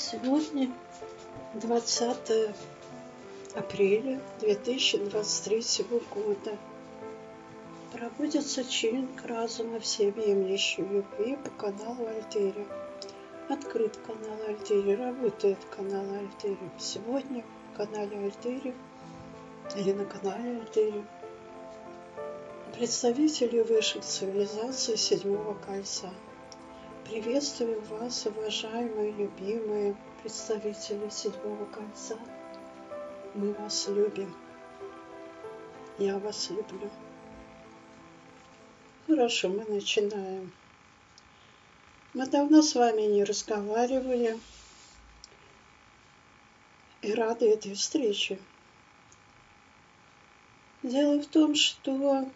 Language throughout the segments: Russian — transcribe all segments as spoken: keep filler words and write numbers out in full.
Сегодня двадцатое апреля две тысячи двадцать третьего года. Проводится чиллинг разума всеобъемлющей любви по каналу Альтери. Открыт канал Альтери, работает канал Альтери. Сегодня в канале Альтери или на канале Альтери представители высших цивилизаций седьмого кольца. Приветствую вас, уважаемые, любимые представители седьмого кольца. Мы вас любим. Я вас люблю. Хорошо, мы начинаем. Мы давно с вами не разговаривали и рады этой встрече. Дело в том, что,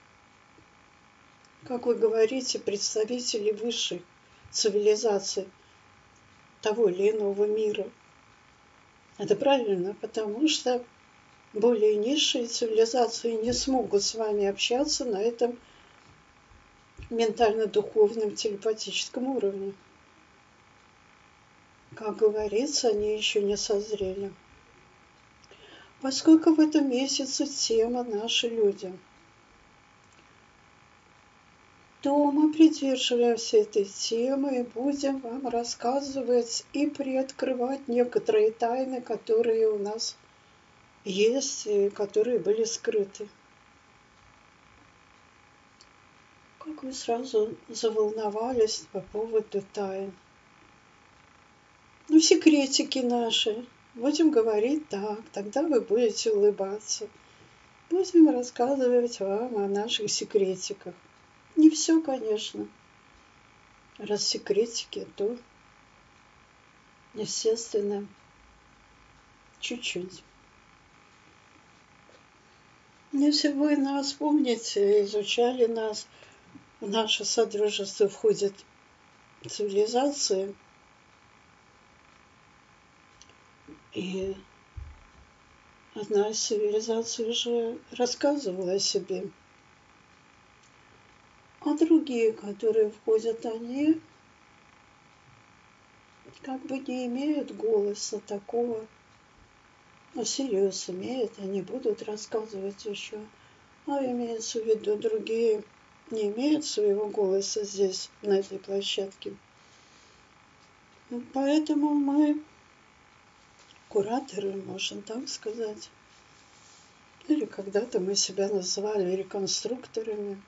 как вы говорите, представители высшей цивилизации того или иного мира. Это правильно, потому что более низшие цивилизации не смогут с вами общаться на этом ментально-духовном телепатическом уровне. Как говорится, они еще не созрели. Поскольку в этом месяце тема «Наши люди», то мы придерживаемся этой темы и будем вам рассказывать и приоткрывать некоторые тайны, которые у нас есть и которые были скрыты. Как вы сразу заволновались по поводу тайн? Ну, секретики наши. Будем говорить так, тогда вы будете улыбаться. Будем рассказывать вам о наших секретиках. Не все, конечно. Раз секретики, то, естественно, чуть-чуть. Если вы нас помните, изучали нас, в наше содружество входят цивилизации, и одна из цивилизаций уже рассказывала о себе. А другие, которые входят, они как бы не имеют голоса такого. Ну, Сириус имеет, они будут рассказывать еще. А имеется в виду, другие не имеют своего голоса здесь, на этой площадке. Поэтому мы кураторы, можно так сказать. Или когда-то мы себя называли реконструкторами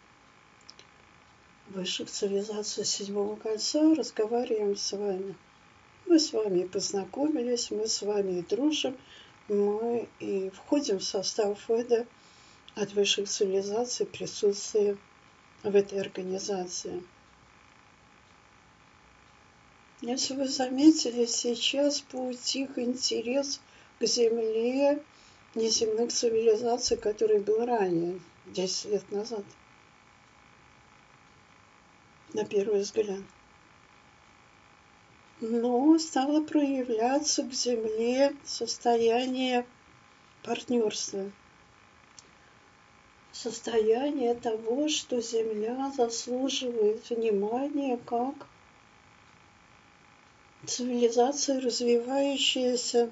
высших цивилизаций седьмого кольца, разговариваем с вами. Мы с вами и познакомились, мы с вами и дружим, мы и входим в состав ФЭДа от высших цивилизаций, присутствия в этой организации. Если вы заметили, сейчас поутих интерес к Земле неземных цивилизаций, который был ранее, десять лет назад. На первый взгляд. Но стало проявляться к Земле состояние партнерства. Состояние того, что Земля заслуживает внимания как цивилизация, развивающаяся,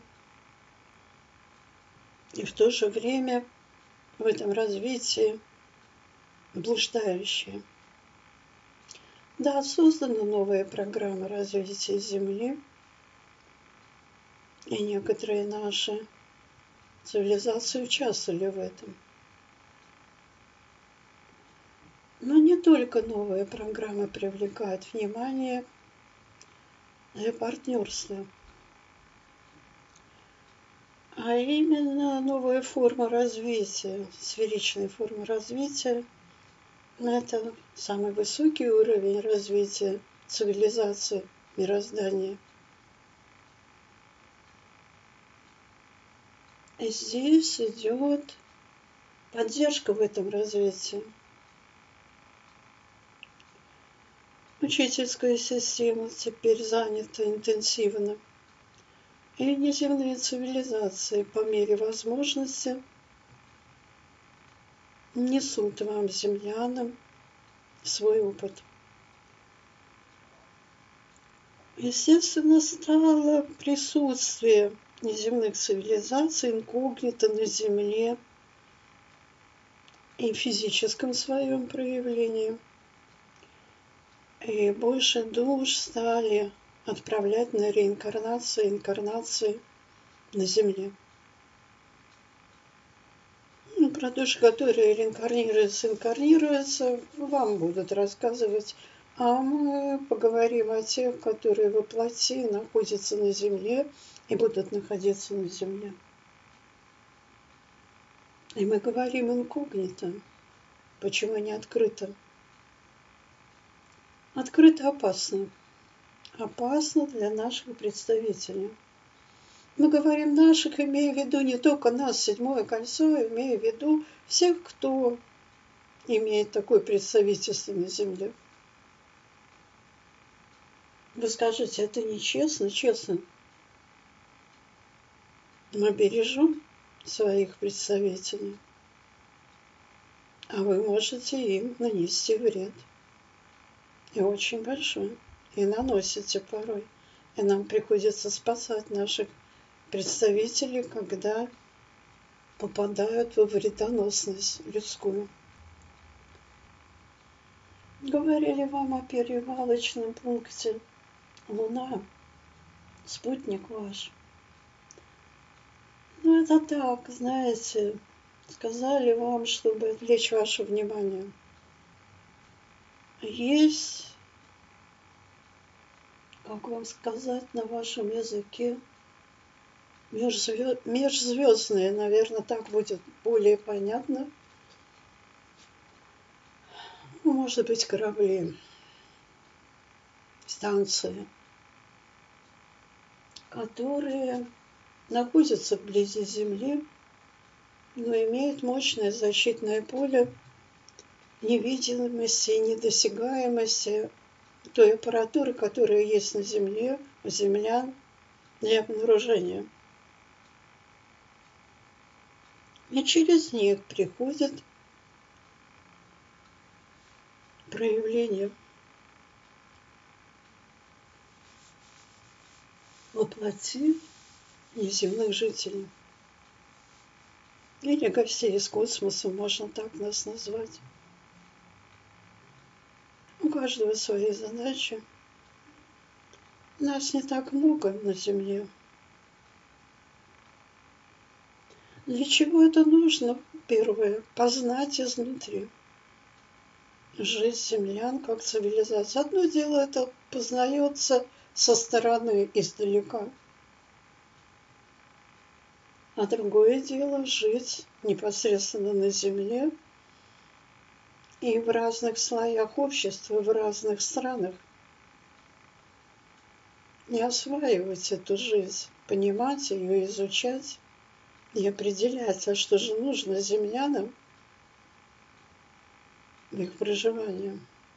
и в то же время в этом развитии блуждающая. Да, создана новая программа развития Земли, и некоторые наши цивилизации участвовали в этом. Но не только новая программа привлекает внимание, но и партнерство. А именно новая форма развития, сферичная форма развития, это самый высокий уровень развития цивилизации, мироздания. И здесь идет поддержка в этом развитии. Учительская система теперь занята интенсивно. И неземные цивилизации по мере возможности несут вам, землянам, свой опыт. Естественно, стало присутствие неземных цивилизаций, инкогнито на Земле и в физическом своем проявлении. И больше душ стали отправлять на реинкарнации, инкарнации на Земле. Ну, про души, которые реинкарнируются, инкарнируются, вам будут рассказывать. А мы поговорим о тех, которые во плоти находятся на Земле и будут находиться на Земле. И мы говорим инкогнито. Почему не открыто? Открыто опасно. Опасно для наших представителей. Мы говорим наших, имея в виду не только нас, седьмое кольцо, имея в виду всех, кто имеет такое представительство на Земле. Вы скажете, это нечестно? Честно. Мы бережем своих представителей, а вы можете им нанести вред. И очень большой. И наносите порой. И нам приходится спасать наших представители, когда попадают во вредоносность людскую. Говорили вам о перевалочном пункте Луна, спутник ваш. Ну, это так, знаете, сказали вам, чтобы отвлечь ваше внимание. Есть, как вам сказать на вашем языке, межзвездные, наверное, так будет более понятно. Ну, может быть, корабли, станции, которые находятся вблизи Земли, но имеют мощное защитное поле невидимости и недосягаемости той аппаратуры, которая есть на Земле, у землян для обнаружения. И через них приходит проявление воплоти неземных жителей. Или гостей из космоса, можно так нас назвать. У каждого свои задачи. Нас не так много на Земле. Для чего это нужно? Первое. Познать изнутри. Жизнь землян как цивилизация. Одно дело, это познается со стороны, издалека. А другое дело жить непосредственно на Земле и в разных слоях общества, в разных странах. И осваивать эту жизнь, понимать ее, изучать и определять, а что же нужно землянам в их проживании.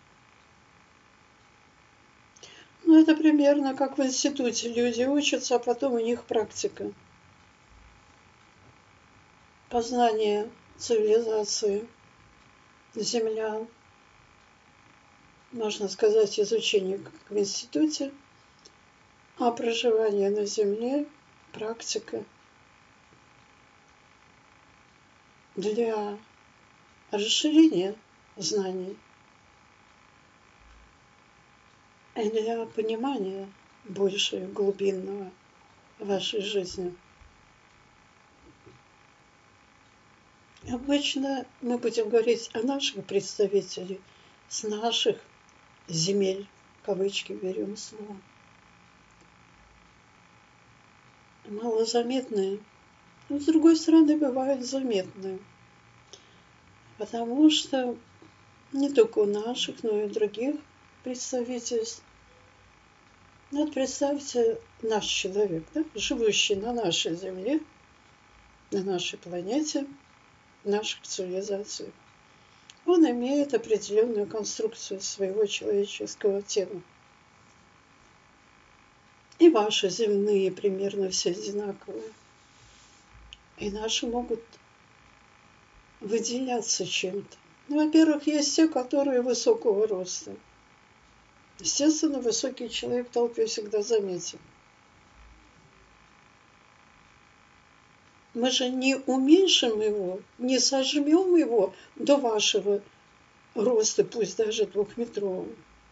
Ну, это примерно как в институте. Люди учатся, а потом у них практика. Познание цивилизации землян, можно сказать, изучение как в институте, а проживание на Земле, практика для расширения знаний и для понимания больше глубинного вашей жизни. Обычно мы будем говорить о наших представителях с наших земель, кавычки берем слово. Малозаметные, но с другой стороны бывают заметные, потому что не только у наших, но и у других представительств. Вот представьте наш человек, да, живущий на нашей земле, на нашей планете, в наших цивилизациях. Он имеет определенную конструкцию своего человеческого тела. И ваши земные примерно все одинаковые. И наши могут выделяться чем-то. Ну, во-первых, есть те, которые высокого роста. Естественно, высокий человек в толпе всегда заметен. Мы же не уменьшим его, не сожмем его до вашего роста, пусть даже двухметрового.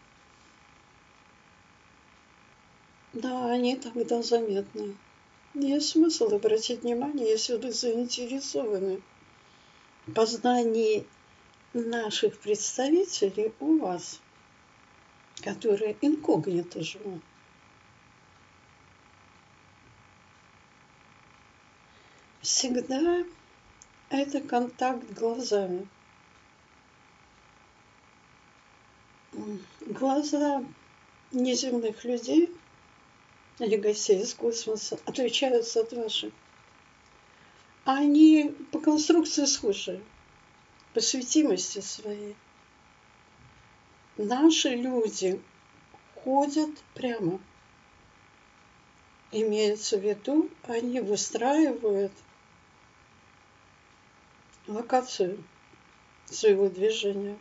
Да, они тогда заметны. Есть смысл обратить внимание, если вы заинтересованы в познании наших представителей у вас, которые инкогнито живут. Всегда это контакт глазами. Глаза неземных людей или гостей из космоса отличаются от ваших. Они по конструкции схожи, по светимости своей. Наши люди ходят прямо. Имеется в виду, они выстраивают локацию своего движения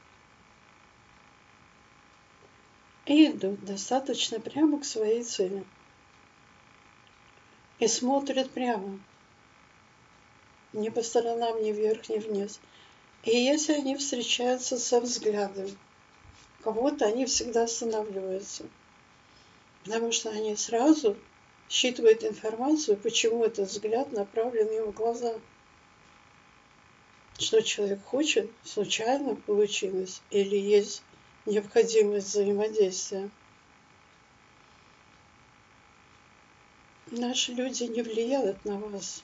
и идут достаточно прямо к своей цели. И смотрят прямо. Ни по сторонам, ни вверх, ни вниз. И если они встречаются со взглядом кого-то, они всегда останавливаются. Потому что они сразу считывают информацию, почему этот взгляд направлен им в глаза. Что человек хочет, случайно получилось, или есть необходимость взаимодействия. Наши люди не влияют на вас.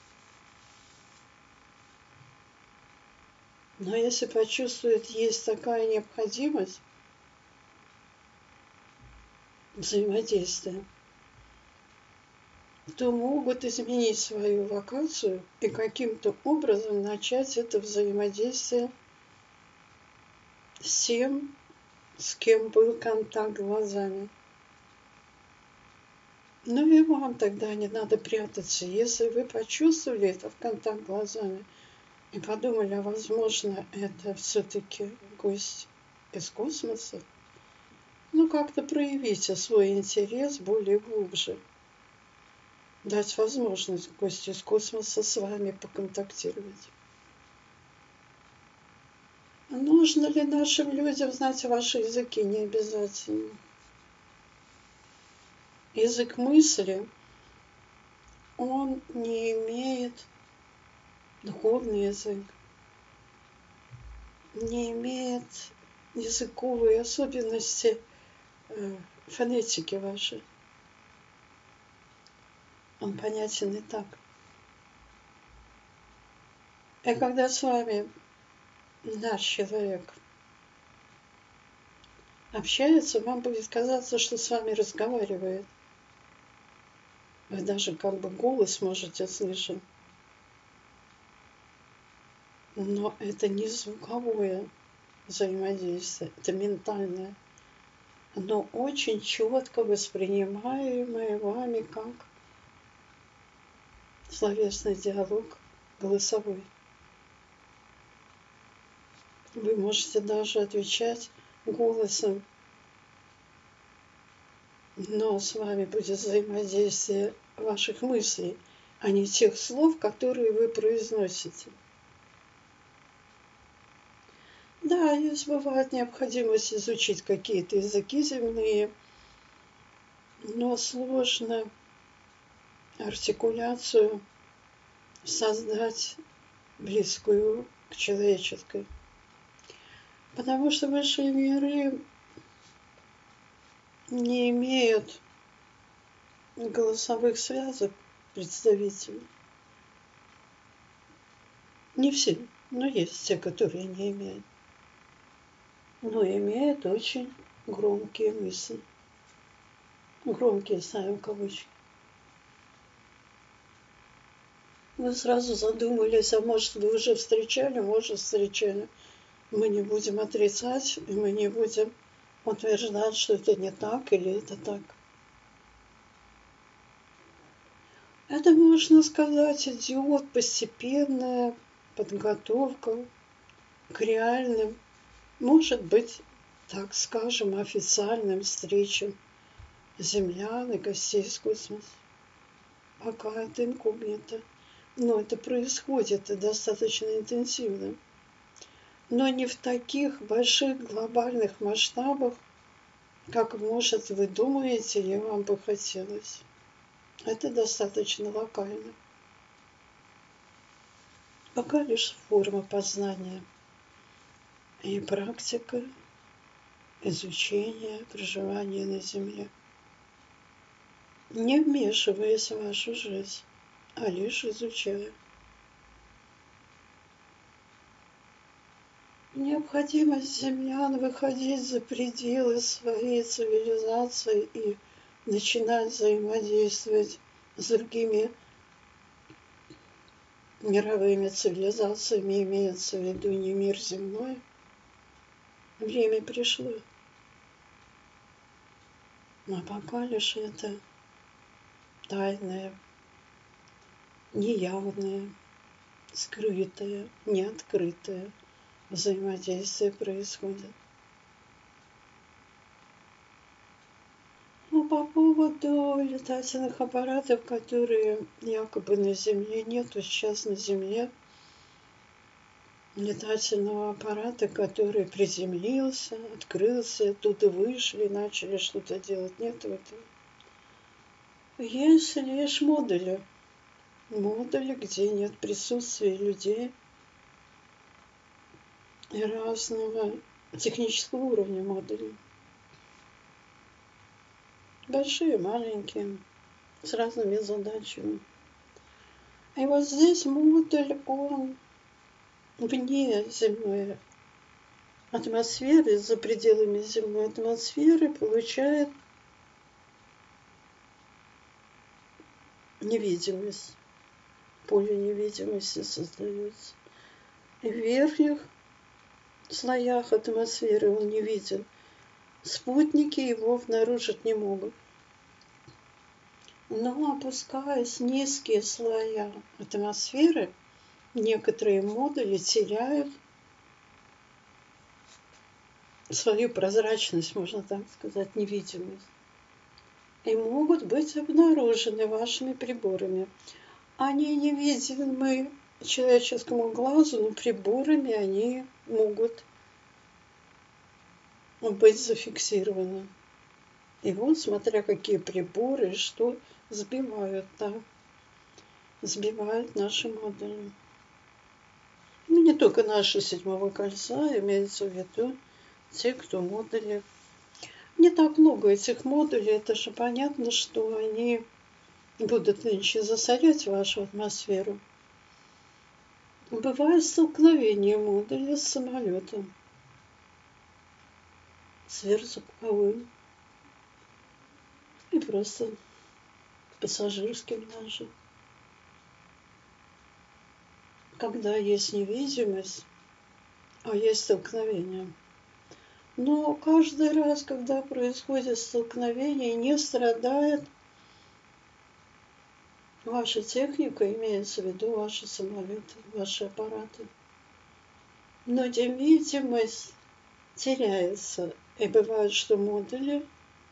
Но если почувствуют, есть такая необходимость взаимодействия, то могут изменить свою локацию и каким-то образом начать это взаимодействие с тем, с кем был контакт глазами. Ну и вам тогда не надо прятаться. Если вы почувствовали это в контакт глазами и подумали, а возможно, это все-таки гость из космоса, ну как-то проявите свой интерес более глубже. Дать возможность гостю из космоса с вами поконтактировать. Нужно ли нашим людям знать ваши языки? Не обязательно. Язык мысли, он не имеет, духовный язык, не имеет языковой особенности э, фонетики вашей. Он понятен и так. И когда с вами наш человек общается, вам будет казаться, что с вами разговаривает. Вы даже как бы голос можете слышать. Но это не звуковое взаимодействие, это ментальное. Оно очень четко воспринимаемое вами как словесный диалог голосовой. Вы можете даже отвечать голосом, но с вами будет взаимодействие ваших мыслей, а не тех слов, которые вы произносите. Да, есть бывает необходимость изучить какие-то языки земные, но сложно артикуляцию создать близкую к человеческой. Потому что высшие миры не имеют голосовых связок представителей. Не все, но есть те, которые не имеют. Но имеют очень громкие мысли. Громкие, ставим кавычки. Вы сразу задумались, а может вы уже встречали, может встречали. Мы не будем отрицать, и мы не будем утверждать, что это не так или это так. Это, можно сказать, идет постепенная подготовка к реальным, может быть, так скажем, официальным встречам землян и гостей из космоса. Пока это инкогнито. Но это происходит и достаточно интенсивно. Но не в таких больших глобальных масштабах, как, может, вы думаете, или вам бы хотелось. Это достаточно локально. Пока лишь форма познания и практика изучения, проживания на Земле, не вмешиваясь в вашу жизнь, а лишь изучая. Необходимость землян выходить за пределы своей цивилизации и начинать взаимодействовать с другими мировыми цивилизациями, имеется в виду не мир земной, время пришло. А пока лишь это тайное, неявное, скрытое, неоткрытое взаимодействие происходит. Ну, по поводу летательных аппаратов, которые якобы на Земле нету, сейчас на Земле летательного аппарата, который приземлился, открылся, оттуда вышли, начали что-то делать. Нет этого. Есть лишь модули. Модули, где нет присутствия людей и разного технического уровня модулей. Большие, маленькие, с разными задачами. И вот здесь модуль, он вне земной атмосферы, за пределами земной атмосферы, получает невидимость. Поле невидимости создается. И в верхних слоях атмосферы он не виден. Спутники его обнаружить не могут. Но опускаясь в низкие слоя атмосферы, некоторые модули теряют свою прозрачность, можно так сказать, невидимость. И могут быть обнаружены вашими приборами. Они невидимы человеческому глазу, но приборами они могут быть зафиксированы. И вот, смотря какие приборы, что сбивают, да, сбивают наши модули. Ну, не только наши седьмого кольца, имеется в виду те, кто модули. Не так много этих модулей, это же понятно, что они будут нынче засорять вашу атмосферу. Бывает столкновение модуля с самолетом, сверхзвуковым и просто пассажирским даже. Когда есть невидимость, а есть столкновение. Но каждый раз, когда происходит столкновение, не страдает ваша техника, имеется в виду ваши самолеты, ваши аппараты. Но невидимость теряется. И бывает, что модули,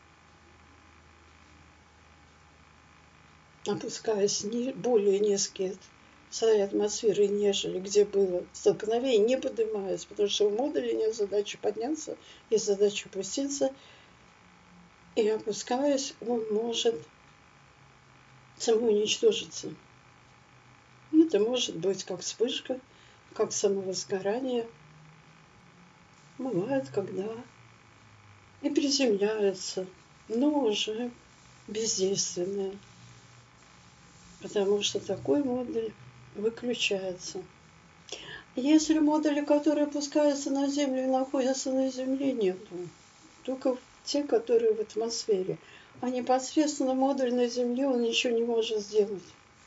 опускаясь в более низкие слои атмосферы, нежели где было столкновение, не поднимаясь, потому что у модуля нет задачи подняться, есть задача опуститься. И опускаясь, он может самоуничтожиться. Это может быть как вспышка, как самовозгорание. Бывает, когда и приземляются, но уже бездейственные. Потому что такой модуль выключается. Если модули, которые опускаются на Землю и находятся на Земле, нету. Только те, которые в атмосфере. А непосредственно модуль на Земле, он ничего не может сделать.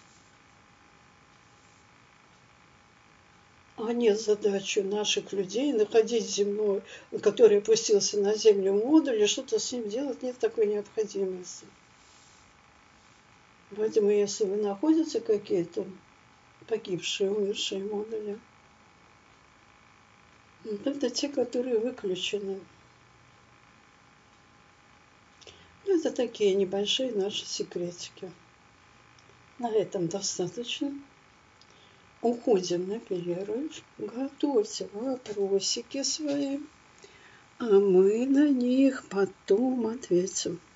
А нет задачи наших людей находить земной, который опустился на Землю модуль, и что-то с ним делать, нет такой необходимости. Поэтому, если вы находите какие-то погибшие, умершие модули, это те, которые выключены. Вот такие небольшие наши секретики. На этом достаточно. Уходим на перерыв. Готовьте вопросики свои, а мы на них потом ответим.